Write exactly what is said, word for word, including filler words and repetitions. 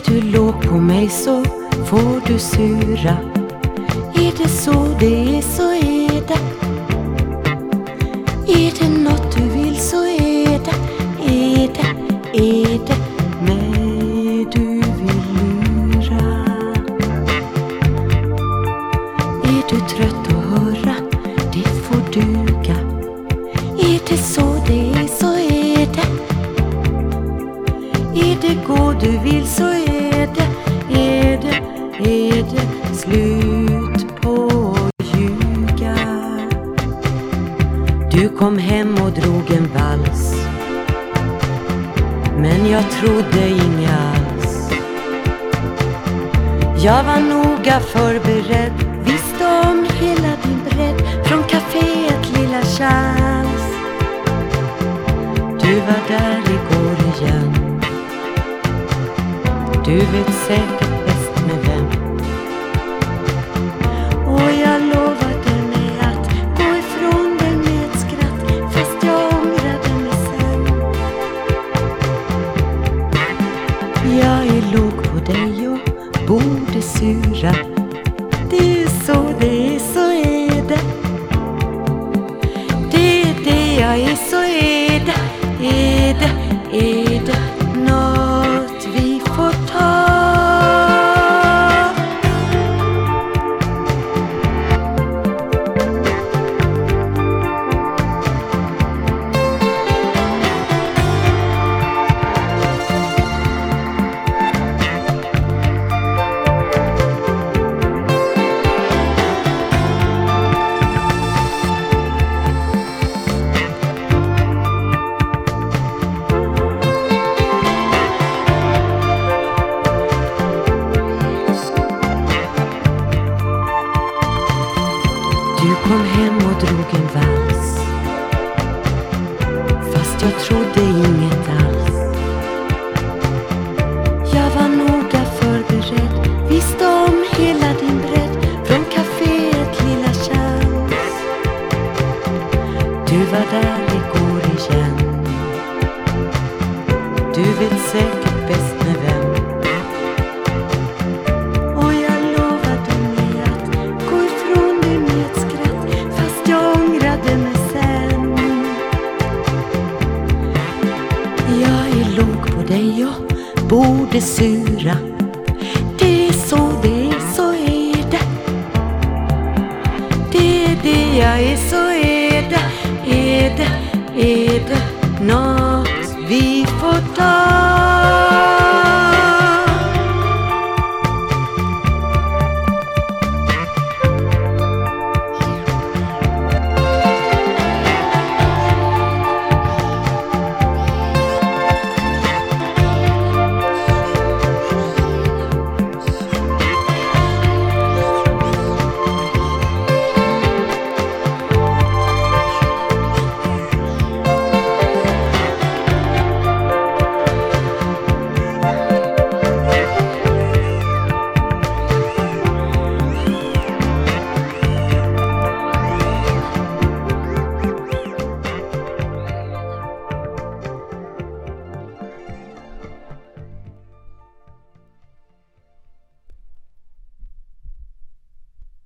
Är du låg på mig så får du sura. Är det så det är så är det. Är det något du vill så är det. Är det, är det mig du vill lura. Är du trött att höra, det får duga. Är det så det är så är det. Är det gå du vill så är det. Är det, är det slut på att ljuga. Du kom hem och drog en vals, men jag trodde inga alls. Jag var noga förberedd, visste om hela din bredd. Från kaféet Lilla Charles. Du var där igår igen. Du vet säkert bäst med vem. Och jag lovade mig att gå ifrån dig med ett skratt, fast jag ångrade mig sen. Jag är låg på dig och borde sura. Det är så det är så är det. Det är det jag är så är det. Är det, är det något vi får ta? Du kom hem och drog en vals, fast jag trodde inget alls. Jag var noga förberedd, visste om hela din bredd. Från kaféet Lilla Charles. Du var där igår igen. Du vet säkert bäst med vem. Jag är låg på dig och borde sura. Det är så det är så är det. Det är det jag är så är det. Är det, är det något vi får ta?